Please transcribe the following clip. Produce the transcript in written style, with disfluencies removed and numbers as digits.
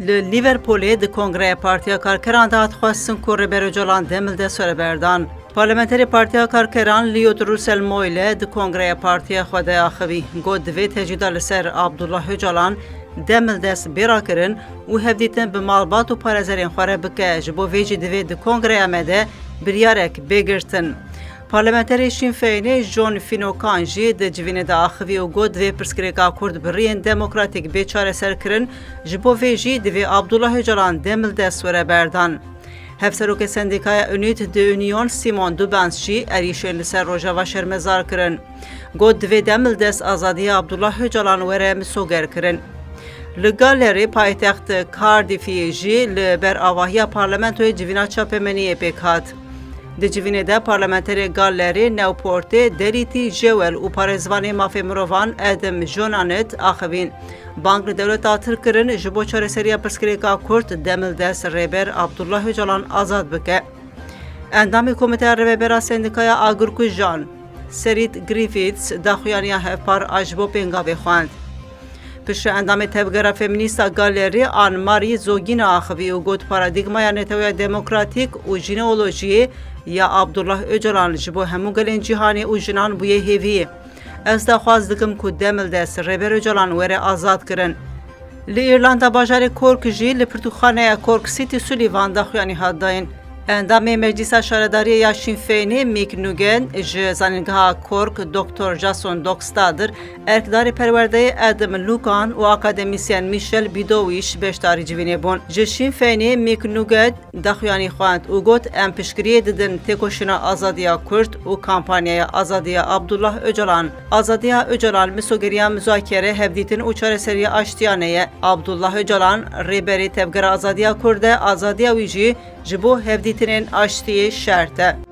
لیورپول د کنگره پارتیا کارکران داد خواستن که ریبر جولان دمل ده سر بردان. پارلمانتری پارتیا کارکران لیوت روسل مویله د کنگره پارتیا خود آخوی گود دوی تجیده لسر عبدالله جولان دمل دست بیرا کرن و هفدیتن به مالبات و پارزرین خواره بکه جبو ویجی دوی د کنگره آمده بریارک بگرتن. پارلمانتری شین فینه جون فینوکانجی د جوینه د آخوی و گود دوی پرسکریکا کرد برین دموکراتیک بیچاره سر کرن جبو ویجی دوی عبدالله جولان دمل دست وره بردان. هفسروک سندیکای اونیت د اونیون سیمون دوبانسچی اریشن لسر روژا و شرمزار کرن. گود دوی دمل دست آزادی عبدالله جولان وره مسوگر کرن. لگالری پایتخت کاردیفی جی لبر آواهی پارلمانتوی جوینا چاپمنی پیکات. د جوینه ده پارلمانتری گالری نوپورت دریتی جوال و پارزوانی مافی مروان ادم جونانت آخوین. بانک دولت آتر کرن جبو چار سریا پرسکریکا کرد دمل دست ریبر عبدالله جولان آزاد بکه. اندامی کمیته ریبر سندیکای آگرکو جان سریت گریفیتس داخویانی هفپار آجبو پینگاوی خواند. پشت اندام تبگره فمینیستا گالری آن ماری زوگین آخوی و گود پارادیگمای نتوی دموکراتیک و جینئولوژی یا عبدالله اجلان جبو همو گلین جهانی و جنان بویه هیوی. از دخواست دکم که دمل دست ریبر جولان وره آزاد کرن. لی ایرلاندا باجار کورک جی لپرتوخانه کورک سیتی سولیوان داخویانی هاد داین. اندام مجلس شارداری یا شین فینی میک نوگن ج زنگاه کورک دکتر جاسون دوکستادر ارکدار پرورده ادم لوکان و اکادمیسین میشل بیدویش بشتاری جوینه بون. ج شین فینی میک نوگن داخویانی خواند و گوت ام پشکریه ددن تکوشنا آزادیا کرد و کامپانیا آزادیا عبدالله اجلان. آزادیا اجلان مسوگریا مذاکره هفدیتن و چار سری آشتیانه عبدالله اجلان ریبری تبگر آزادیا کرده آزادیا ویجی جبو هفدیتنین آشتی شرطه.